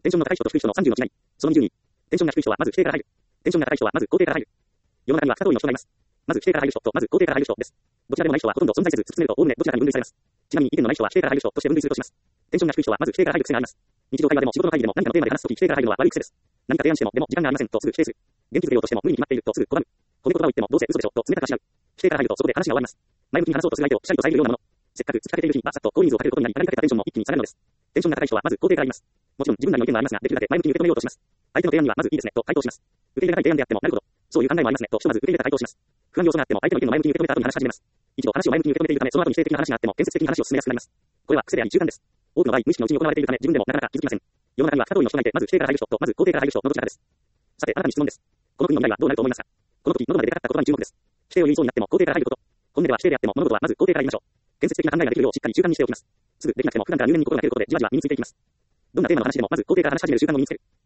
テンションの高い人と低い人の30の違い。その20に。テンションが低い人はまず否定から入る。テンションが高い人はまず肯定から入る。世の中には2通りの人がいます。まず否定から入る人とまず肯定から入る人です。どちらでもない人はほとんど存在せず、突き詰めるとおおむねどちらかに分類されます。ちなみに意見のない人は否定から入る人として分類するとします。テンションが低い人はまず否定から入る癖があります。日常会話でも仕事の会議でも何かのテーマで話すとき否定から入るのは悪い癖です。何か提案しても、でも時間がありませんとすぐ否定する。元気づけようとしても無理に決まっているとすぐ拒む。この言葉を言ってもどうせ嘘でしょと冷たくあしらう。否定から入るとそこで話が終わります。前向きに話そうとする相手をピシャリと遮るようなもの。せっかく突きかけている日にバサッと大人数をかけることになり、語りかけたテンションも一気に下がるのです。テンションが高い人はまず肯定から入ります。もちろん自分なりの意見はありますが、できるだけ前向きに受け止めようとします。相手の提案にはまずいいですねと回答します。受け入れがたい提案であっても、なるほど、そういう考えもありますねとひとまず受け入れた回答します。不安要素があっても相手の意見を前向きに受け止めた後に話し始めます。一度話を前向きに受け止めているため、その後に否定的な話があっても建設的な話を進めやすくなります。これは癖であり習慣です。多くの場合、無意識のうちに行われているため、自分でもなかなか気づきません。世の中には2通りの人がいて、まず否定から入る人とまず肯定から入る人のどちらかです。さて、あなたに質問です。この国の未来はどうなると思いますか？この時、喉まで出かかった言葉に注目です。否定を言いそうになっても肯定から入ること。本音では否定であっても物事はまず肯定から言いましょう。建設的な考えができるようしっかり習慣にしておきます。すぐできなくても普段から入念に心がけることでじわじわ身についていきます。どんなテーマの話でもまず肯定から話し始める習慣を身につける。